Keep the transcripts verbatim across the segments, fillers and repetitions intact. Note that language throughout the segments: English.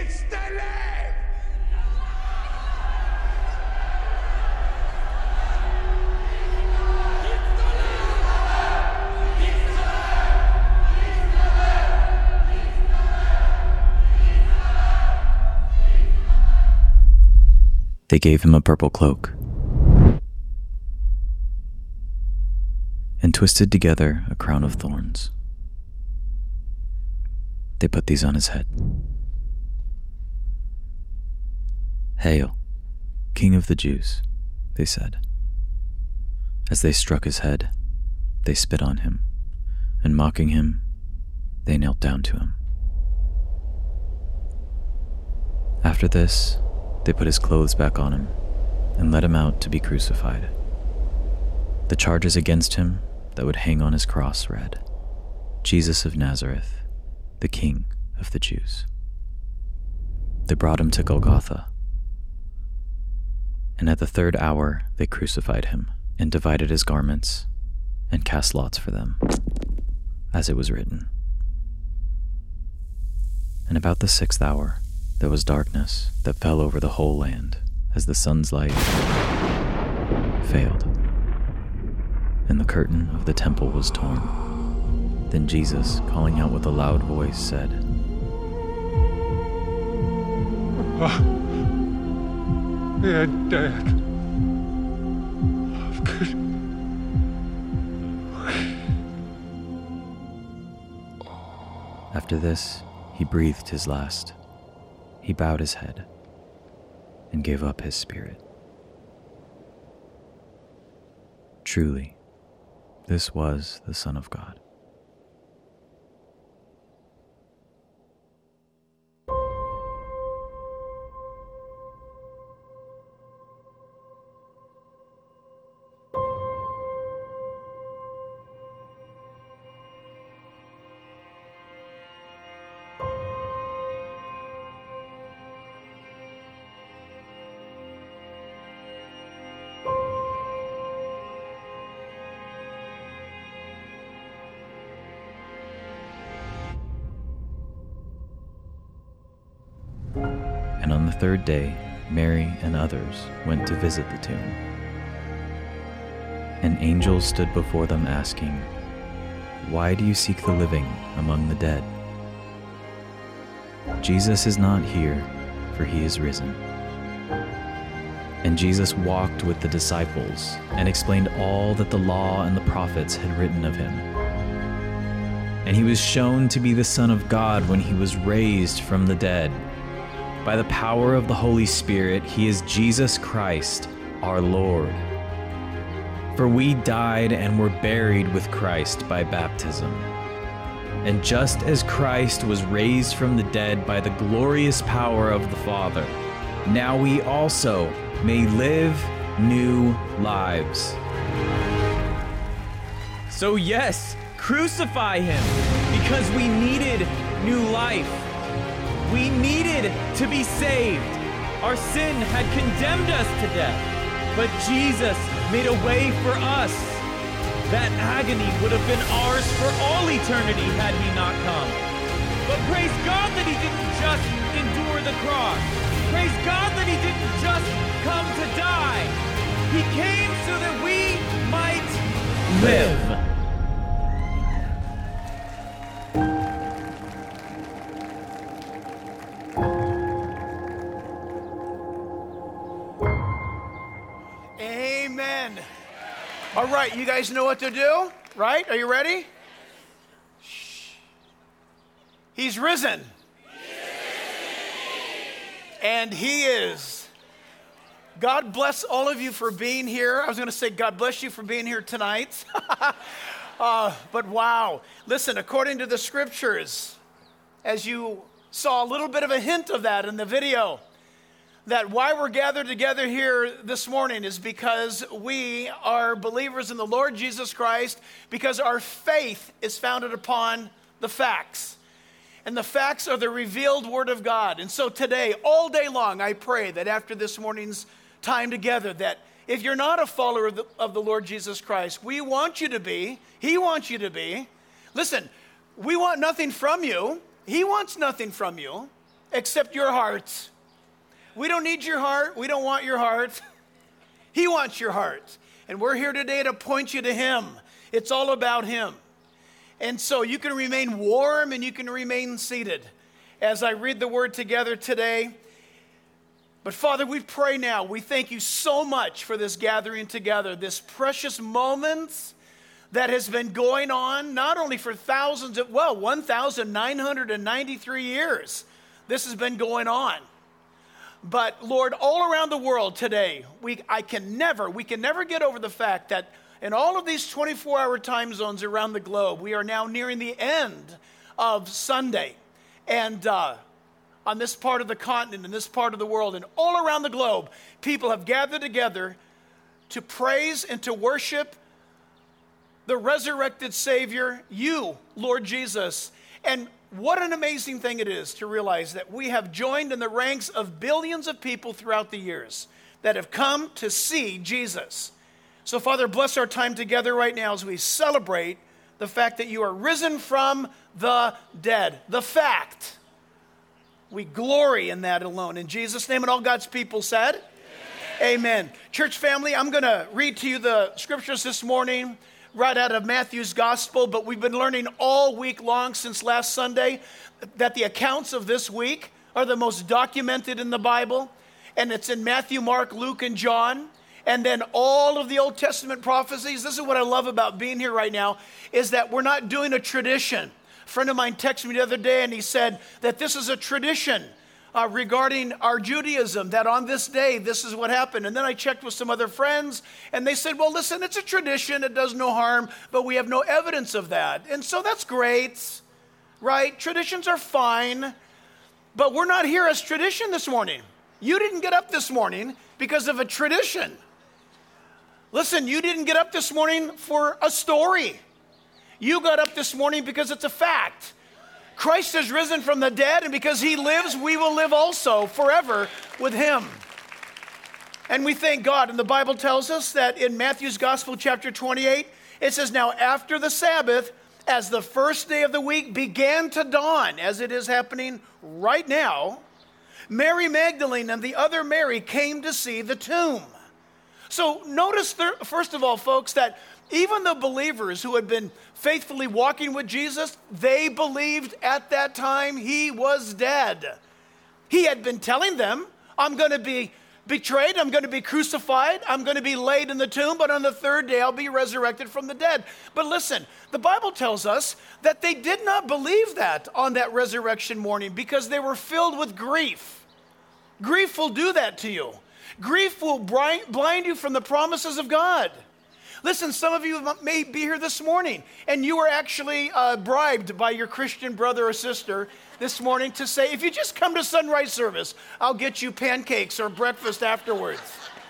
They gave him a purple cloak and twisted together a crown of thorns. They put these on his head. "Hail, King of the Jews," they said. As they struck his head, they spit on him, and mocking him, they knelt down to him. After this, they put his clothes back on him and led him out to be crucified. The charges against him that would hang on his cross read, "Jesus of Nazareth, the King of the Jews." They brought him to Golgotha, and at the third hour they crucified him and divided his garments and cast lots for them, as it was written. And about the sixth hour there was darkness that fell over the whole land as the sun's light failed, and the curtain of the temple was torn. Then Jesus, calling out with a loud voice, said, "Oh, they are dead. Of good." After this, he breathed his last. He bowed his head and gave up his spirit. Truly, this was the Son of God. And on the third day, Mary and others went to visit the tomb. And angels stood before them asking, "Why do you seek the living among the dead? Jesus is not here, for he is risen." And Jesus walked with the disciples and explained all that the law and the prophets had written of him. And he was shown to be the Son of God when he was raised from the dead. By the power of the Holy Spirit, he is Jesus Christ, our Lord. For we died and were buried with Christ by baptism. And just as Christ was raised from the dead by the glorious power of the Father, now we also may live new lives. So yes, crucify him, because we needed new life. We needed to be saved. Our sin had condemned us to death, but Jesus made a way for us. That agony would have been ours for all eternity had he not come. But praise God that he didn't just endure the cross. Praise God that he didn't just come to die. He came so that we might live. Amen. All right, you guys know what to do, right? Are you ready? Shh. He's risen. And he is. God bless all of you for being here. I was going to say God bless you for being here tonight. uh, but wow. Listen, according to the scriptures, as you saw a little bit of a hint of that in the video, that why we're gathered together here this morning is because we are believers in the Lord Jesus Christ, because our faith is founded upon the facts. And the facts are the revealed Word of God. And so today, all day long, I pray that after this morning's time together, that if you're not a follower of the, of the Lord Jesus Christ, we want you to be. He wants you to be. Listen, we want nothing from you. He wants nothing from you. except your heart. We don't need your heart. We don't want your heart. He wants your heart. And we're here today to point you to him. It's all about him. And so you can remain warm and you can remain seated as I read the word together today. But Father, we pray now. We thank you so much for this gathering together, this precious moment that has been going on not only for thousands of, well, one thousand nine hundred ninety-three years. This has been going on. But Lord, all around the world today, we I can never, we can never get over the fact that in all of these twenty-four hour time zones around the globe, we are now nearing the end of Sunday. And uh, on this part of the continent, in this part of the world, and all around the globe, people have gathered together to praise and to worship the resurrected Savior, you, Lord Jesus. And what an amazing thing it is to realize that we have joined in the ranks of billions of people throughout the years that have come to see Jesus. So, Father, bless our time together right now as we celebrate the fact that you are risen from the dead. The fact. We glory in that alone. In Jesus' name, and all God's people said, Amen. Amen. Church family, I'm going to read to you the scriptures this morning right out of Matthew's gospel, but we've been learning all week long since last Sunday that the accounts of this week are the most documented in the Bible, and it's in Matthew, Mark, Luke, and John, and then all of the Old Testament prophecies. This is what I love about being here right now, is that we're not doing a tradition. A friend of mine texted me the other day, and he said that this is a tradition Uh, regarding our Judaism, that on this day, this is what happened. And then I checked with some other friends, and they said, well, listen, it's a tradition. It does no harm, but we have no evidence of that. And so that's great, right? Traditions are fine, but we're not here as tradition this morning. You didn't get up this morning because of a tradition. Listen, you didn't get up this morning for a story. You got up this morning because it's a fact. Christ has risen from the dead, and because he lives, we will live also forever with him. And we thank God. And the Bible tells us that in Matthew's Gospel, chapter twenty-eight, it says, now after the Sabbath, as the first day of the week began to dawn, as it is happening right now, Mary Magdalene and the other Mary came to see the tomb. So notice, there, first of all, folks, that even the believers who had been faithfully walking with Jesus, they believed at that time he was dead. He had been telling them, I'm going to be betrayed, I'm going to be crucified, I'm going to be laid in the tomb, but on the third day I'll be resurrected from the dead. But listen, the Bible tells us that they did not believe that on that resurrection morning because they were filled with grief. Grief will do that to you. Grief will blind you from the promises of God. Listen, some of you may be here this morning, and you were actually uh, bribed by your Christian brother or sister this morning to say, if you just come to sunrise service, I'll get you pancakes or breakfast afterwards.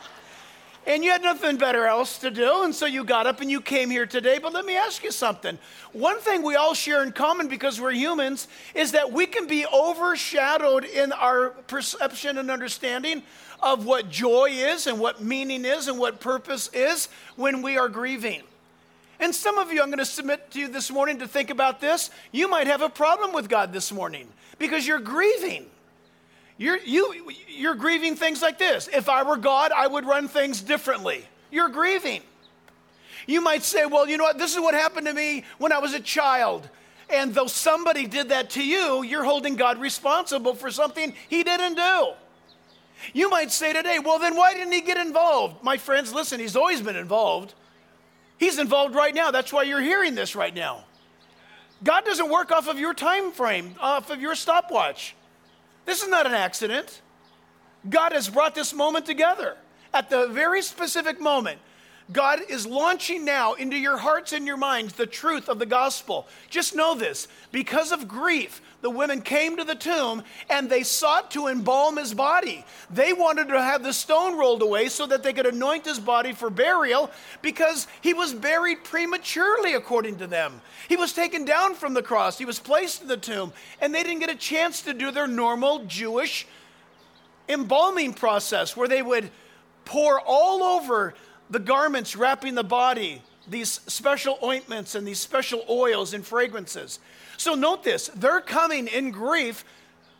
And you had nothing better else to do, and so you got up and you came here today. But let me ask you something. One thing we all share in common, because we're humans, is that we can be overshadowed in our perception and understanding of what joy is and what meaning is and what purpose is when we are grieving. And some of you, I'm going to submit to you this morning to think about this. You might have a problem with God this morning because you're grieving. You're, you, you're grieving things like this. If I were God, I would run things differently. You're grieving. You might say, well, you know what? This is what happened to me when I was a child. And though somebody did that to you, you're holding God responsible for something he didn't do. You might say today, well, then why didn't he get involved? My friends, listen, he's always been involved. He's involved right now. That's why you're hearing this right now. God doesn't work off of your time frame, off of your stopwatch. This is not an accident. God has brought this moment together. At the very specific moment, God is launching now into your hearts and your minds the truth of the gospel. Just know this. Because of grief, the women came to the tomb and they sought to embalm his body. They wanted to have the stone rolled away so that they could anoint his body for burial because he was buried prematurely, according to them. He was taken down from the cross. He was placed in the tomb, and they didn't get a chance to do their normal Jewish embalming process where they would pour all over the garments wrapping the body these special ointments and these special oils and fragrances. So note this, they're coming in grief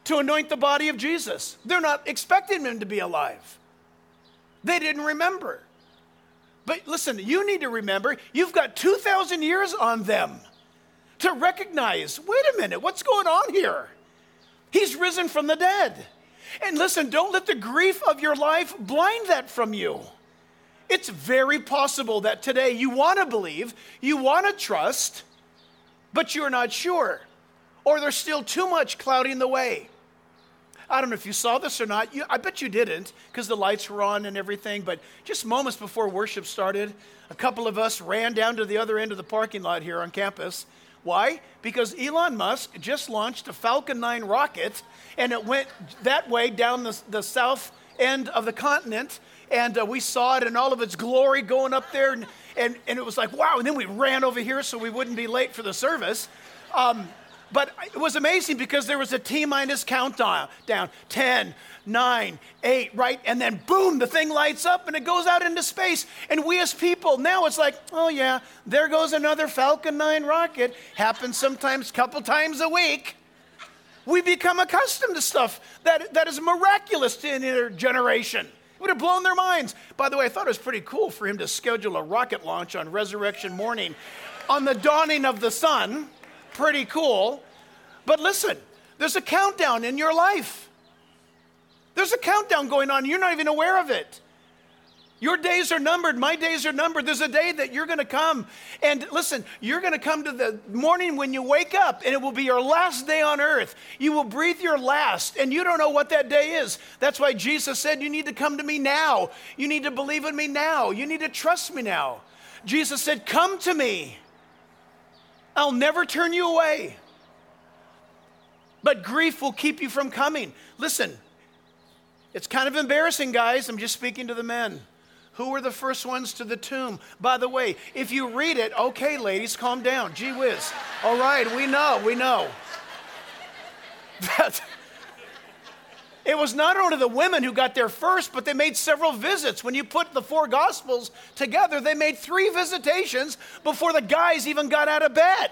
to anoint the body of Jesus. They're not expecting him to be alive. They didn't remember. But listen, you need to remember, you've got two thousand years on them to recognize, wait a minute, what's going on here? He's risen from the dead. And listen, don't let the grief of your life blind that from you. It's very possible that today you want to believe, you want to trust, but you're not sure. Or there's still too much clouding the way. I don't know if you saw this or not. You, I bet you didn't because the lights were on and everything. But just moments before worship started, a couple of us ran down to the other end of the parking lot here on campus. Why? Because Elon Musk just launched a Falcon nine rocket, and it went that way down the, the south end of the continent. And uh, we saw it in all of its glory going up there. And, and, and it was like, wow. And then we ran over here so we wouldn't be late for the service. Um, But it was amazing because there was a T-minus countdown, down, ten, nine, eight, right? And then boom, the thing lights up and it goes out into space. And we as people, now it's like, oh yeah, there goes another Falcon nine rocket. Happens sometimes a couple times a week. We become accustomed to stuff that, that is miraculous to any generation. It would have blown their minds. By the way, I thought it was pretty cool for him to schedule a rocket launch on resurrection morning on the dawning of the sun. Pretty cool. But listen, there's a countdown in your life. There's a countdown going on. You're not even aware of it. Your days are numbered. My days are numbered. There's a day that you're going to come. And listen, you're going to come to the morning when you wake up, and it will be your last day on earth. You will breathe your last, and you don't know what that day is. That's why Jesus said, you need to come to me now. You need to believe in me now. You need to trust me now. Jesus said, come to me. I'll never turn you away. But grief will keep you from coming. Listen, it's kind of embarrassing, guys. I'm just speaking to the men. Who were the first ones to the tomb? By the way, if you read it, okay, ladies, calm down. Gee whiz. All right, we know, we know. That, it was not only the women who got there first, but they made several visits. When you put the four Gospels together, they made three visitations before the guys even got out of bed.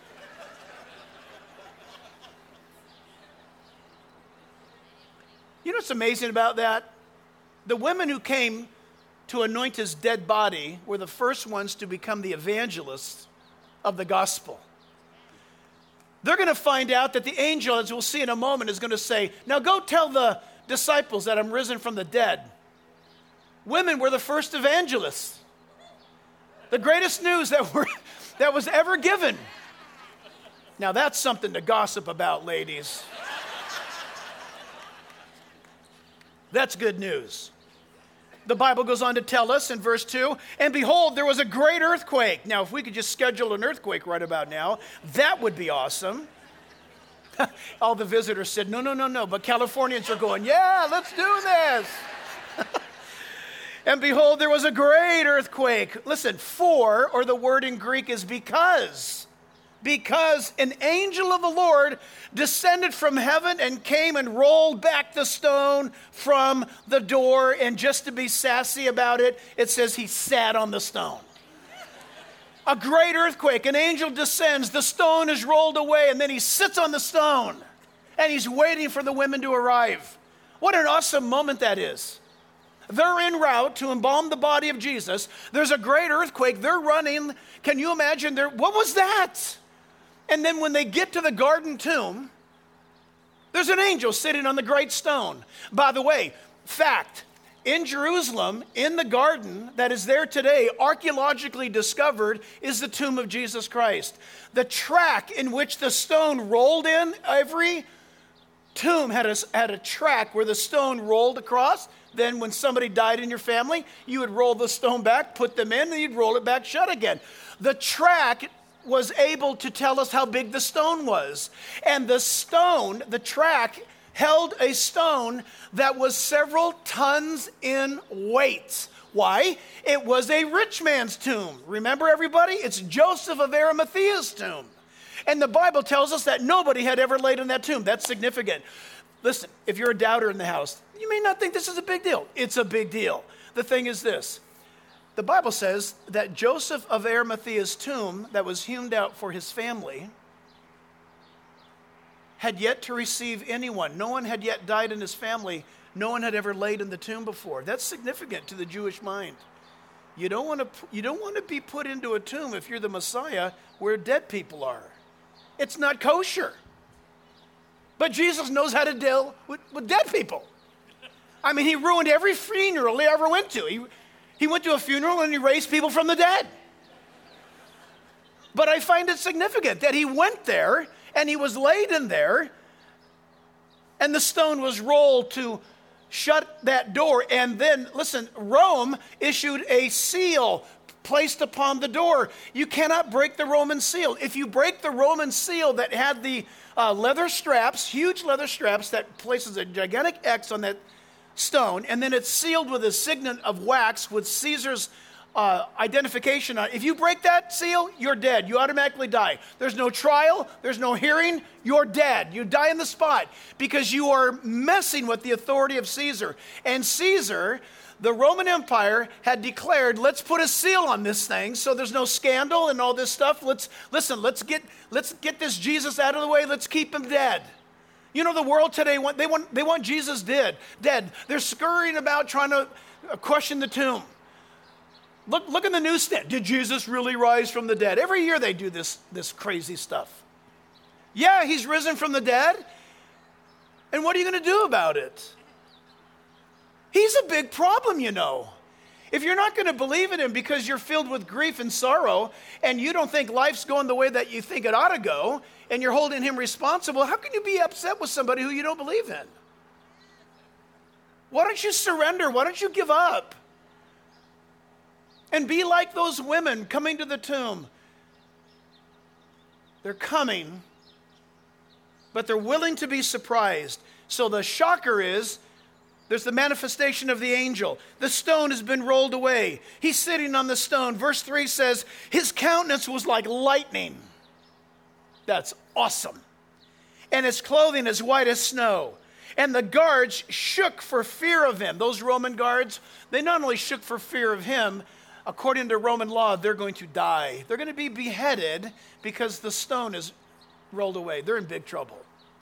You know what's amazing about that? The women who came to anoint his dead body were the first ones to become the evangelists of the gospel. They're going to find out that the angel, as we'll see in a moment, is going to say, now go tell the disciples that I'm risen from the dead. Women were the first evangelists. The greatest news that, were, that was ever given. Now that's something to gossip about, ladies. That's good news. The Bible goes on to tell us in verse two, and behold, there was a great earthquake. Now, if we could just schedule an earthquake right about now, that would be awesome. All the visitors said, no, no, no, no. But Californians are going, yeah, let's do this. And behold, there was a great earthquake. Listen, for, or the word in Greek is because. Because an angel of the Lord descended from heaven and came and rolled back the stone from the door. And just to be sassy about it, it says he sat on the stone. A great earthquake, an angel descends, the stone is rolled away, and then he sits on the stone. And he's waiting for the women to arrive. What an awesome moment that is. They're en route to embalm the body of Jesus. There's a great earthquake. They're running. Can you imagine? They're, what was that? And then when they get to the garden tomb, there's an angel sitting on the great stone. By the way, fact, in Jerusalem, in the garden that is there today, archaeologically discovered, is the tomb of Jesus Christ. The track in which the stone rolled in, every tomb had a, had a track where the stone rolled across. Then when somebody died in your family, you would roll the stone back, put them in, and you'd roll it back shut again. The track was able to tell us how big the stone was. And the stone, the track, held a stone that was several tons in weight. Why? It was a rich man's tomb. Remember, everybody? It's Joseph of Arimathea's tomb. And the Bible tells us that nobody had ever laid in that tomb. That's significant. Listen, if you're a doubter in the house, you may not think this is a big deal. It's a big deal. The thing is this. The Bible says that Joseph of Arimathea's tomb that was hewn out for his family had yet to receive anyone. No one had yet died in his family. No one had ever laid in the tomb before. That's significant to the Jewish mind. You don't want to, you don't want to be put into a tomb if you're the Messiah where dead people are. It's not kosher. But Jesus knows how to deal with, with dead people. I mean, he ruined every funeral he ever went to. He, he went to a funeral and he raised people from the dead. But I find it significant that he went there and he was laid in there and the stone was rolled to shut that door. And then, listen, Rome issued a seal placed upon the door. You cannot break the Roman seal. If you break the Roman seal that had the uh, leather straps, huge leather straps that places a gigantic X on that stone, and then it's sealed with a signet of wax with Caesar's uh, identification on it. If you break that seal, you're dead. You automatically die. There's no trial. There's no hearing. You're dead. You die in the spot because you are messing with the authority of Caesar. And Caesar, the Roman Empire, had declared, let's put a seal on this thing so there's no scandal and all this stuff. Let's listen, let's get let's get this Jesus out of the way. Let's keep him dead. You know, the world today, want, they want they want Jesus dead. Dead. They're scurrying about trying to question the tomb. Look, look in the newsstand. Did Jesus really rise from the dead? Every year they do this, this crazy stuff. Yeah, he's risen from the dead. And what are you going to do about it? He's a big problem, you know. If you're not going to believe in him because you're filled with grief and sorrow and you don't think life's going the way that you think it ought to go and you're holding him responsible, how can you be upset with somebody who you don't believe in? Why don't you surrender? Why don't you give up? And be like those women coming to the tomb. They're coming, but they're willing to be surprised. So the shocker is, there's the manifestation of the angel. The stone has been rolled away. He's sitting on the stone. Verse three says, his countenance was like lightning. That's awesome. And his clothing as white as snow. And the guards shook for fear of him. Those Roman guards, they not only shook for fear of him, according to Roman law, they're going to die. They're going to be beheaded because the stone is rolled away. They're in big trouble.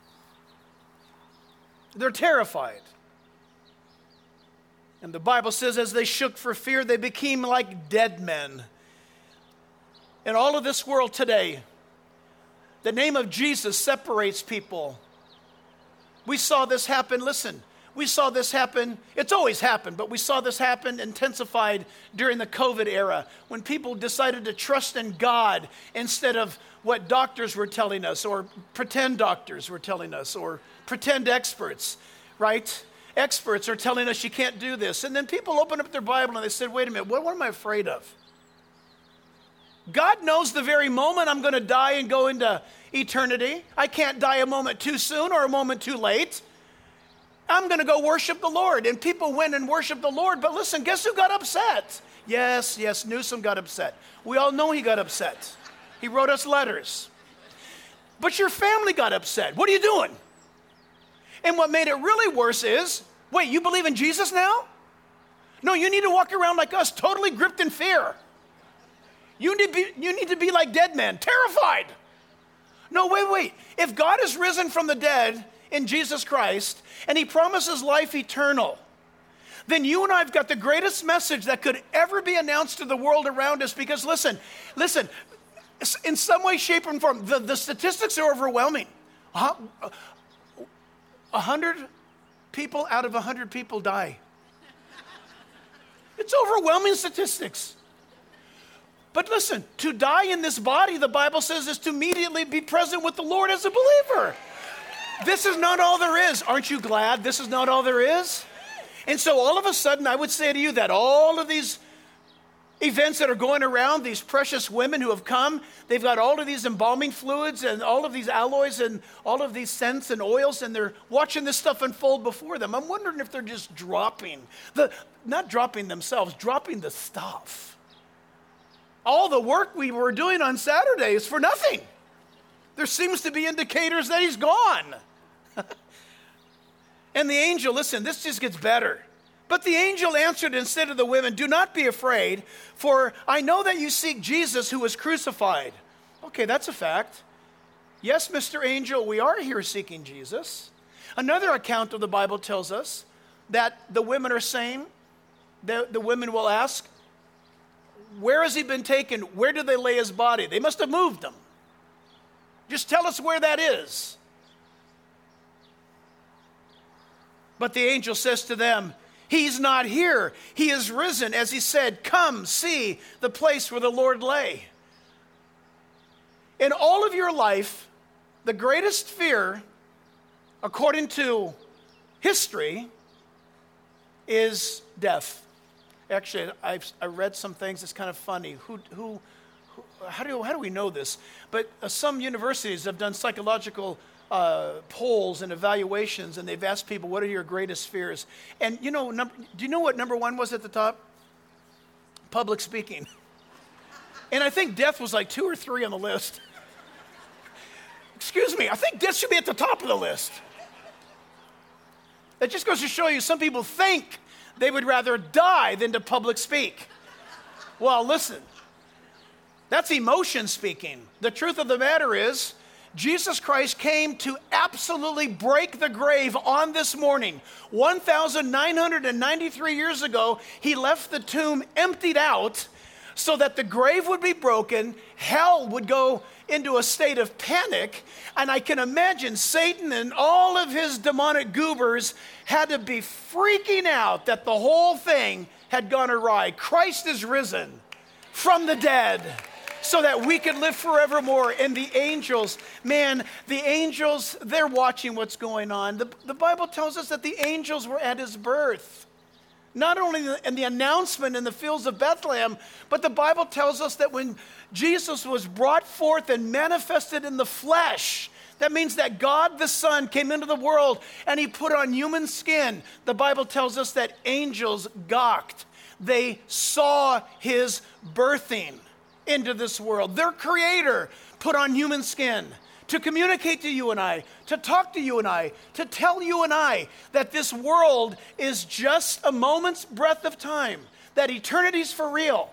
They're terrified. And the Bible says as they shook for fear, they became like dead men. In all of this world today, the name of Jesus separates people. We saw this happen, listen, we saw this happen, it's always happened, but we saw this happen intensified during the COVID era when people decided to trust in God instead of what doctors were telling us or pretend doctors were telling us or pretend experts, right? Experts are telling us you can't do this. And then people open up their Bible and they said, wait a minute, what, what am I afraid of? God knows the very moment I'm going to die and go into eternity. I can't die a moment too soon or a moment too late. I'm going to go worship the Lord. And people went and worshiped the Lord. But listen, guess who got upset? Yes, yes, Newsom got upset. We all know he got upset. He wrote us letters. But your family got upset. What are you doing? And what made it really worse is, wait, you believe in Jesus now? No, you need to walk around like us, totally gripped in fear. You need, be, you need to be like dead men, terrified. No, wait, wait. If God is risen from the dead in Jesus Christ, and he promises life eternal, then you and I have got the greatest message that could ever be announced to the world around us. Because listen, listen, in some way, shape, and form, the, the statistics are overwhelming. A hundred people out of a hundred people die. It's overwhelming statistics. But listen, to die in this body, the Bible says, is to immediately be present with the Lord as a believer. This is not all there is. Aren't you glad this is not all there is? And so all of a sudden, I would say to you that all of these events that are going around, these precious women who have come, they've got all of these embalming fluids and all of these alloys and all of these scents and oils, and they're watching this stuff unfold before them. I'm wondering if they're just dropping, the not dropping themselves, dropping the stuff. All the work we were doing on Saturday is for nothing. There seems to be indicators that he's gone. And the angel, listen, this just gets better. But the angel answered and said to the women, do not be afraid, for I know that you seek Jesus who was crucified. Okay, that's a fact. Yes, Mister Angel, we are here seeking Jesus. Another account of the Bible tells us that the women are saying, the, the women will ask, where has he been taken? Where did they lay his body? They must have moved him. Just tell us where that is. But the angel says to them, he's not here. He is risen, as he said, come see the place where the Lord lay. In all of your life, the greatest fear, according to history, is death. Actually, I've I read some things. It's kind of funny. Who, who, who how do how do we know this? But uh, some universities have done psychological uh, polls and evaluations, and they've asked people, "What are your greatest fears?" And you know, num- do you know what number one was at the top? Public speaking. And I think death was like two or three on the list. Excuse me, I think death should be at the top of the list. That just goes to show you some people think they would rather die than to public speak. Well, listen, that's emotion speaking. The truth of the matter is, Jesus Christ came to absolutely break the grave on this morning. one thousand nine hundred ninety-three years ago, he left the tomb emptied out so that the grave would be broken, hell would go into a state of panic, and I can imagine Satan and all of his demonic goobers had to be freaking out that the whole thing had gone awry. Christ is risen from the dead so that we could live forevermore. And the angels, man, the angels, they're watching what's going on. The, the Bible tells us that the angels were at his birth. Not only in the announcement in the fields of Bethlehem, but the Bible tells us that when Jesus was brought forth and manifested in the flesh, that means that God the Son came into the world and he put on human skin. The Bible tells us that angels gawked. They saw his birthing into this world. Their creator put on human skin to communicate to you and I, to talk to you and I, to tell you and I that this world is just a moment's breath of time, that eternity's for real.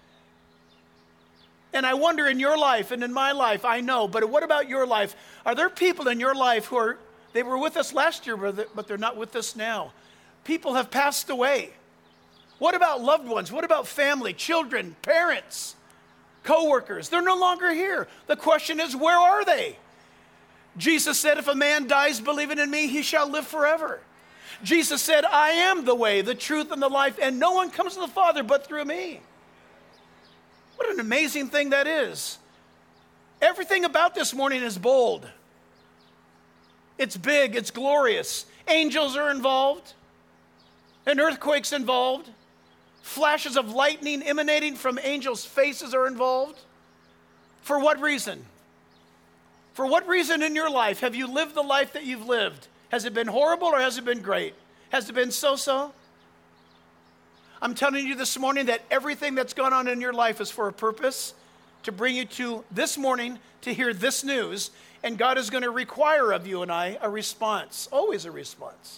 And I wonder in your life and in my life, I know, but what about your life? Are there people in your life who are, they were with us last year, but they're not with us now? People have passed away. What about loved ones? What about family, children, parents, co-workers? They're no longer here. The question is, where are they? Jesus said, if a man dies believing in me, he shall live forever. Jesus said, I am the way, the truth, and the life, and no one comes to the Father but through me. What an amazing thing that is. Everything about this morning is bold. It's big, it's glorious. Angels are involved. An earthquake's involved. Flashes of lightning emanating from angels' faces are involved. For what reason? For what reason in your life have you lived the life that you've lived? Has it been horrible or has it been great? Has it been so-so? I'm telling you this morning that everything that's gone on in your life is for a purpose, to bring you to this morning to hear this news, and God is going to require of you and I a response, always a response.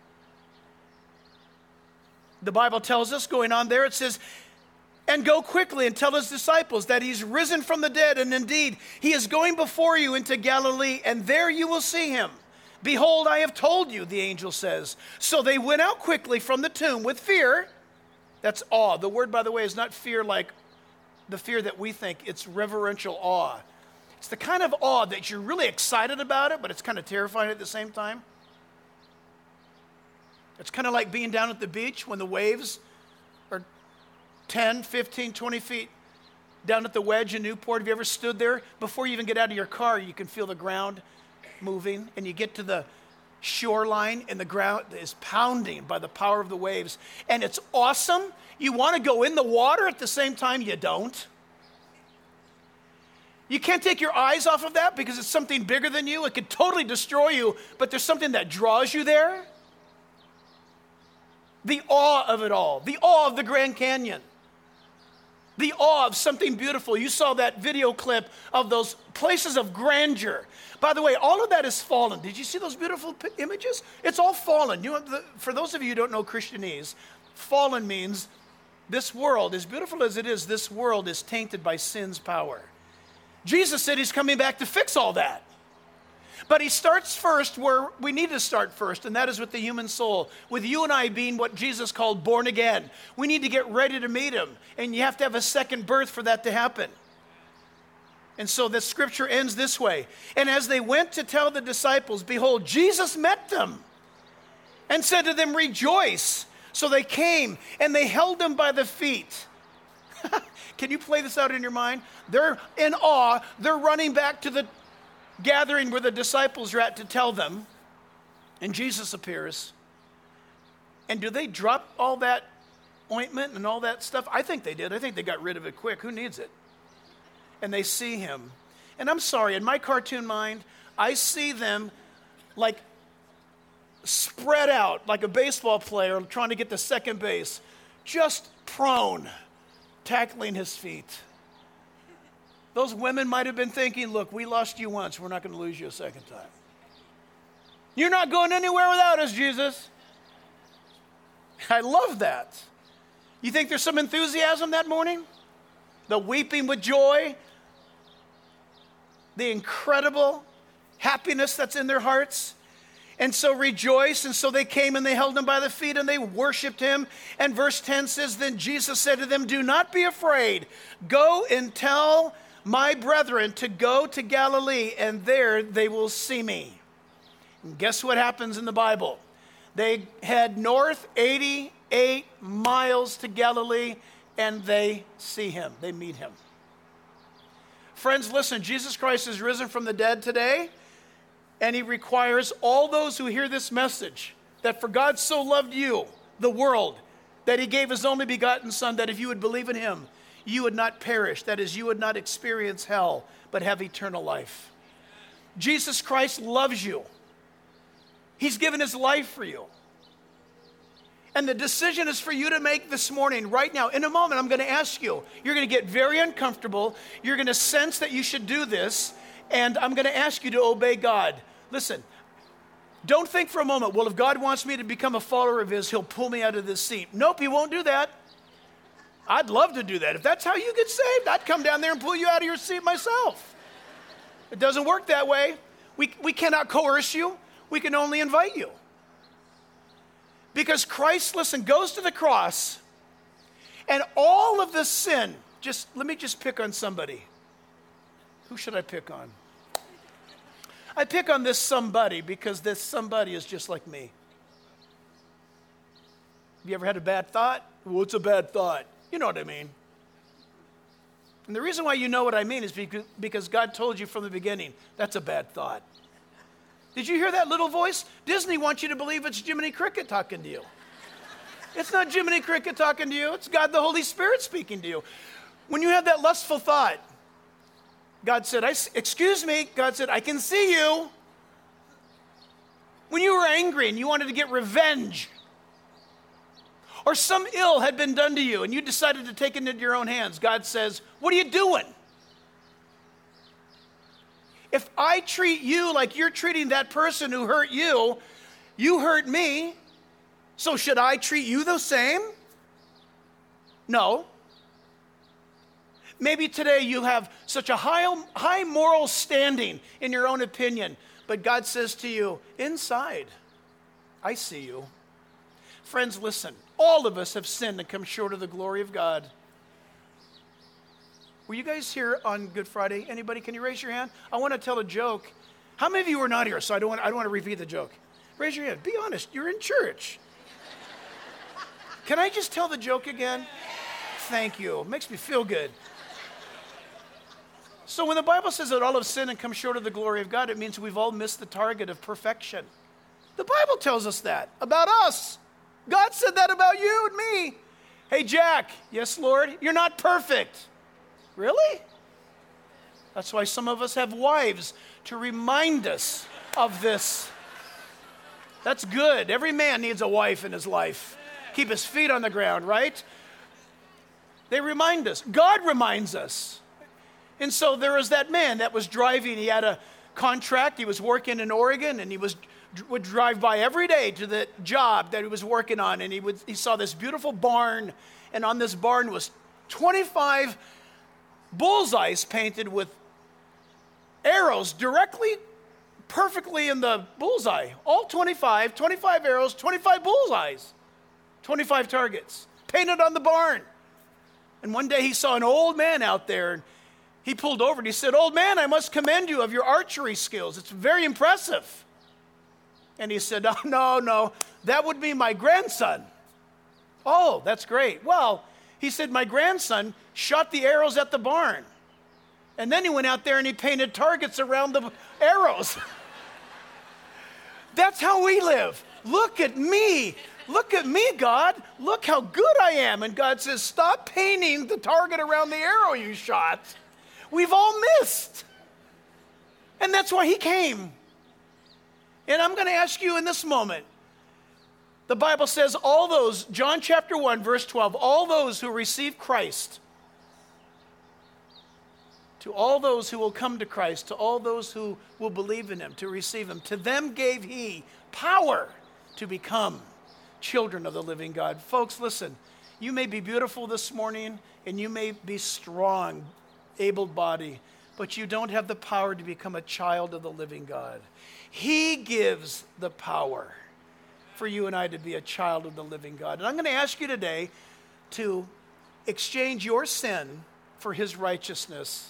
The Bible tells us, going on there, it says, and go quickly and tell his disciples that he's risen from the dead, and indeed, he is going before you into Galilee, and there you will see him. Behold, I have told you, the angel says. So they went out quickly from the tomb with fear. That's awe. The word, by the way, is not fear like the fear that we think. It's reverential awe. It's the kind of awe that you're really excited about it, but it's kind of terrifying at the same time. It's kind of like being down at the beach when the waves are ten, fifteen, twenty feet down at the wedge in Newport. Have you ever stood there? Before you even get out of your car, you can feel the ground moving, and you get to the shoreline, and the ground is pounding by the power of the waves. And it's awesome. You want to go in the water, at the same time, you don't. You can't take your eyes off of that because it's something bigger than you. It could totally destroy you, but there's something that draws you there. The awe of it all. The awe of the Grand Canyon. The awe of something beautiful. You saw that video clip of those places of grandeur. By the way, all of that is fallen. Did you see those beautiful p- images? It's all fallen. You know, the, for those of you who don't know Christianese, fallen means this world, as beautiful as it is, this world is tainted by sin's power. Jesus said he's coming back to fix all that. But he starts first where we need to start first, and that is with the human soul. With you and I being what Jesus called born again. We need to get ready to meet him, and you have to have a second birth for that to happen. And so the scripture ends this way. And as they went to tell the disciples, behold, Jesus met them and said to them, rejoice. So they came and they held him by the feet. Can you play this out in your mind? They're in awe. They're running back to the gathering where the disciples are at to tell them. And Jesus appears. And do they drop all that ointment and all that stuff? I think they did. I think they got rid of it quick. Who needs it? And they see him. And I'm sorry, in my cartoon mind, I see them like spread out like a baseball player trying to get to second base, just prone, tackling his feet. Those women might have been thinking, look, we lost you once. We're not going to lose you a second time. You're not going anywhere without us, Jesus. I love that. You think there's some enthusiasm that morning? The weeping with joy, the incredible happiness that's in their hearts. And so rejoice. And so they came and they held him by the feet and they worshiped him. And verse ten says, then Jesus said to them, do not be afraid. Go and tell my brethren to go to Galilee, and there they will see me. And guess what happens in the Bible? They head north eighty-eight miles to Galilee, and they see him. They meet him. Friends, listen, Jesus Christ is risen from the dead today, and he requires all those who hear this message that for God so loved you, the world, that he gave his only begotten Son, that if you would believe in him, you would not perish. That is, you would not experience hell, but have eternal life. Jesus Christ loves you. He's given his life for you. And the decision is for you to make this morning, right now. In a moment, I'm going to ask you. You're going to get very uncomfortable. You're going to sense that you should do this. And I'm going to ask you to obey God. Listen, don't think for a moment, well, if God wants me to become a follower of his, he'll pull me out of this seat. Nope, he won't do that. I'd love to do that. If that's how you get saved, I'd come down there and pull you out of your seat myself. It doesn't work that way. We, we cannot coerce you. We can only invite you. Because Christ, listen, goes to the cross, and all of the sin, just let me just pick on somebody. Who should I pick on? I pick on this somebody because this somebody is just like me. Have you ever had a bad thought? What's a bad thought? You know what I mean. And the reason why you know what I mean is because God told you from the beginning, that's a bad thought. Did you hear that little voice? Disney wants you to believe it's Jiminy Cricket talking to you. It's not Jiminy Cricket talking to you. It's God the Holy Spirit speaking to you. When you have that lustful thought, God said, I, excuse me, God said, I can see you. When you were angry and you wanted to get revenge, or some ill had been done to you and you decided to take it into your own hands, God says, what are you doing? If I treat you like you're treating that person who hurt you, you hurt me, so should I treat you the same? No. Maybe today you have such a high, high moral standing in your own opinion, but God says to you, inside, I see you. Friends, listen, all of us have sinned and come short of the glory of God. Were you guys here on Good Friday? Anybody? Can you raise your hand? I want to tell a joke. How many of you were not here? So I don't want, I don't want to repeat the joke. Raise your hand. Be honest. You're in church. Can I just tell the joke again? Thank you. It makes me feel good. So when the Bible says that all have sinned and come short of the glory of God, it means we've all missed the target of perfection. The Bible tells us that about us. God said that about you and me. Hey, Jack. Yes, Lord. You're not perfect. Really? That's why some of us have wives to remind us of this. That's good. Every man needs a wife in his life. Keep his feet on the ground, right? They remind us. God reminds us. And so there was that man that was driving. He had a contract. He was working in Oregon, and he was would drive by every day to the job that he was working on. And he would he saw this beautiful barn, and on this barn was twenty-five bullseyes painted with arrows directly perfectly in the bullseye. All twenty-five, twenty-five arrows, twenty-five bullseyes, twenty-five targets, painted on the barn. And one day he saw an old man out there, and he pulled over and he said, "Old man, I must commend you of your archery skills. It's very impressive." And he said, "Oh, no, no, that would be my grandson." "Oh, that's great." "Well," he said, "my grandson shot the arrows at the barn. And then he went out there and he painted targets around the arrows." That's how we live. Look at me. Look at me, God. Look how good I am. And God says, stop painting the target around the arrow you shot. We've all missed. And that's why he came. And I'm going to ask you in this moment, the Bible says all those, John chapter one, verse twelve, all those who receive Christ, to all those who will come to Christ, to all those who will believe in him, to receive him, to them gave he power to become children of the living God. Folks, listen, you may be beautiful this morning and you may be strong, able-bodied, but you don't have the power to become a child of the living God. He gives the power for you and I to be a child of the living God. And I'm going to ask you today to exchange your sin for his righteousness.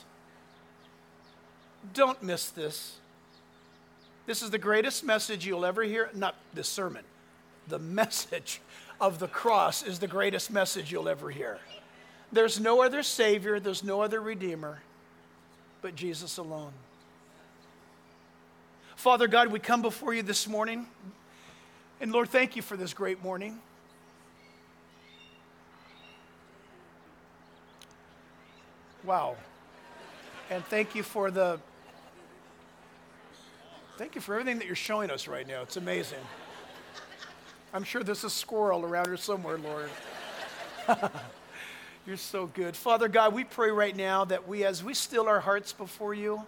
Don't miss this. This is the greatest message you'll ever hear. Not this sermon. The message of the cross is the greatest message you'll ever hear. There's no other Savior, there's no other Redeemer, but Jesus alone. Father God, we come before you this morning. And Lord, thank you for this great morning. Wow. And thank you for the, thank you for everything that you're showing us right now. It's amazing. I'm sure there's a squirrel around here somewhere, Lord. You're so good. Father God, we pray right now that we, as we still our hearts before you,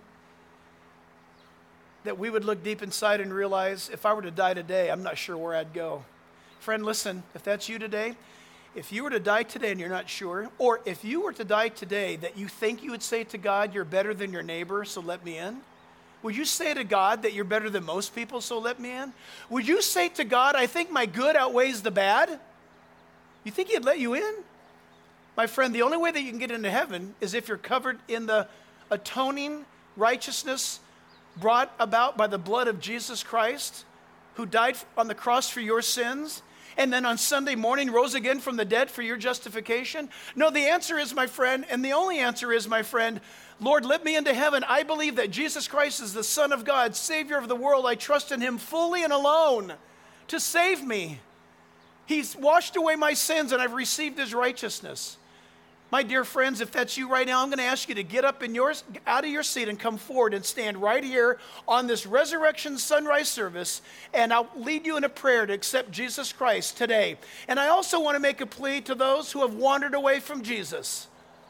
that we would look deep inside and realize, if I were to die today, I'm not sure where I'd go. Friend, listen, if that's you today, if you were to die today and you're not sure, or if you were to die today that you think you would say to God, you're better than your neighbor, so let me in? Would you say to God that you're better than most people, so let me in? Would you say to God, I think my good outweighs the bad? You think he'd let you in? My friend, the only way that you can get into heaven is if you're covered in the atoning righteousness brought about by the blood of Jesus Christ, who died on the cross for your sins, and then on Sunday morning rose again from the dead for your justification? No, the answer is, my friend, and the only answer is, my friend, Lord, let me into heaven. I believe that Jesus Christ is the Son of God, Savior of the world. I trust in him fully and alone to save me. He's washed away my sins and I've received his righteousness. My dear friends, if that's you right now, I'm going to ask you to get up in yours, out of your seat and come forward and stand right here on this Resurrection Sunrise service, and I'll lead you in a prayer to accept Jesus Christ today. And I also want to make a plea to those who have wandered away from Jesus.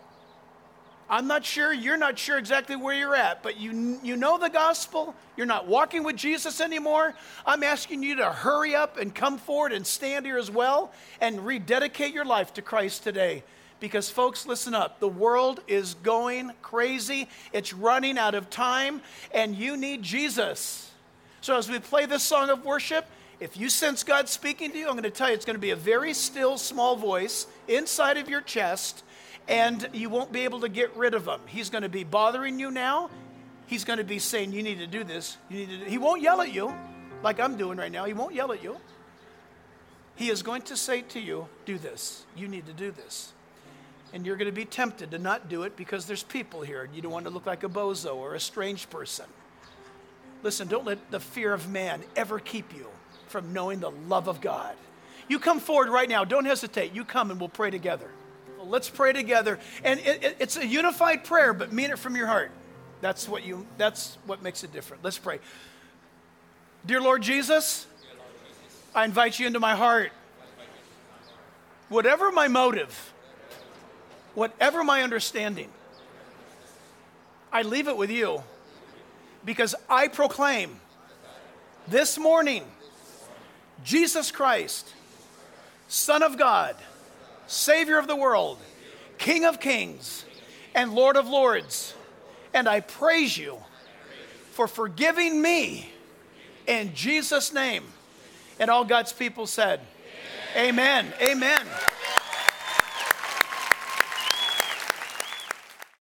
I'm not sure, you're not sure exactly where you're at, but you, you know the gospel, you're not walking with Jesus anymore. I'm asking you to hurry up and come forward and stand here as well and rededicate your life to Christ today. Because folks, listen up, the world is going crazy, it's running out of time, and you need Jesus. So as we play this song of worship, if you sense God speaking to you, I'm going to tell you it's going to be a very still, small voice inside of your chest, and you won't be able to get rid of him. He's going to be bothering you now. He's going to be saying, you need to do this. You need to do. He won't yell at you like I'm doing right now. He won't yell at you. He is going to say to you, do this. You need to do this. And you're going to be tempted to not do it because there's people here and you don't want to look like a bozo or a strange person. Listen, don't let the fear of man ever keep you from knowing the love of God. You come forward right now. Don't hesitate. You come and we'll pray together. Well, let's pray together. And it, it, it's a unified prayer, but mean it from your heart. That's what you. That's what makes it different. Let's pray. Dear Lord Jesus, I invite you into my heart. Whatever my motive, whatever my understanding, I leave it with you because I proclaim this morning, Jesus Christ, Son of God, Savior of the world, King of kings, and Lord of lords. And I praise you for forgiving me in Jesus' name. And all God's people said, amen. Amen. Amen.